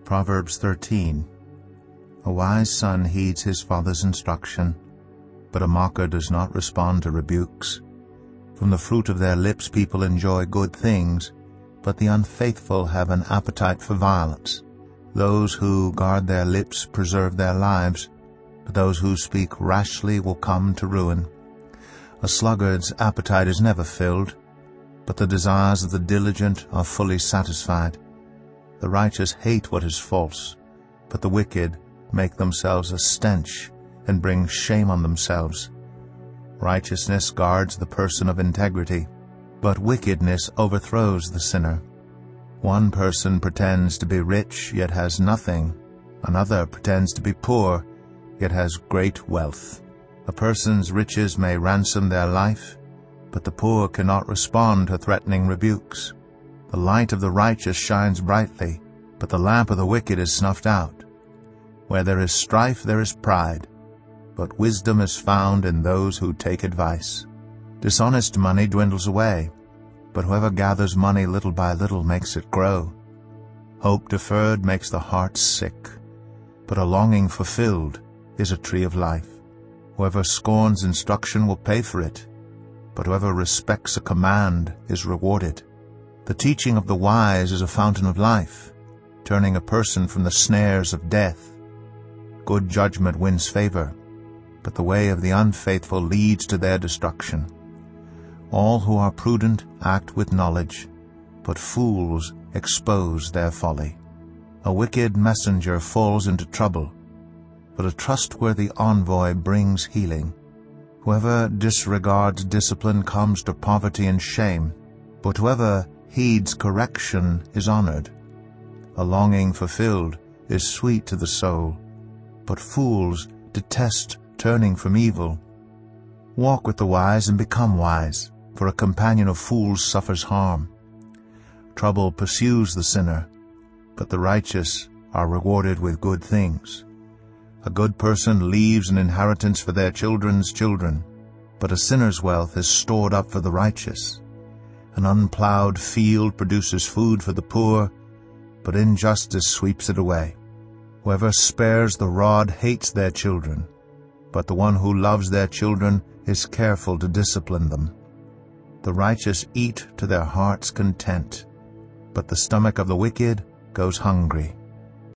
Proverbs 13. A wise son heeds his father's instruction, but a mocker does not respond to rebukes. From the fruit of their lips people enjoy good things, but the unfaithful have an appetite for violence. Those who guard their lips preserve their lives, but those who speak rashly will come to ruin. A sluggard's appetite is never filled, but the desires of the diligent are fully satisfied. The righteous hate what is false, but the wicked make themselves a stench and bring shame on themselves. Righteousness guards the person of integrity, but wickedness overthrows the sinner. One person pretends to be rich, yet has nothing. Another pretends to be poor, yet has great wealth. A person's riches may ransom their life, but the poor cannot respond to threatening rebukes. The light of the righteous shines brightly, but the lamp of the wicked is snuffed out. Where there is strife there is pride, but wisdom is found in those who take advice. Dishonest money dwindles away, but whoever gathers money little by little makes it grow. Hope deferred makes the heart sick, but a longing fulfilled is a tree of life. Whoever scorns instruction will pay for it, but whoever respects a command is rewarded. The teaching of the wise is a fountain of life, turning a person from the snares of death. Good judgment wins favor, but the way of the unfaithful leads to their destruction. All who are prudent act with knowledge, but fools expose their folly. A wicked messenger falls into trouble, but a trustworthy envoy brings healing. Whoever disregards discipline comes to poverty and shame, but whoever heeds correction is honored. A longing fulfilled is sweet to the soul, but fools detest turning from evil. Walk with the wise and become wise, for a companion of fools suffers harm. Trouble pursues the sinner, but the righteous are rewarded with good things. A good person leaves an inheritance for their children's children, but a sinner's wealth is stored up for the righteous. An unplowed field produces food for the poor, but injustice sweeps it away. Whoever spares the rod hates their children, but the one who loves their children is careful to discipline them. The righteous eat to their heart's content, but the stomach of the wicked goes hungry.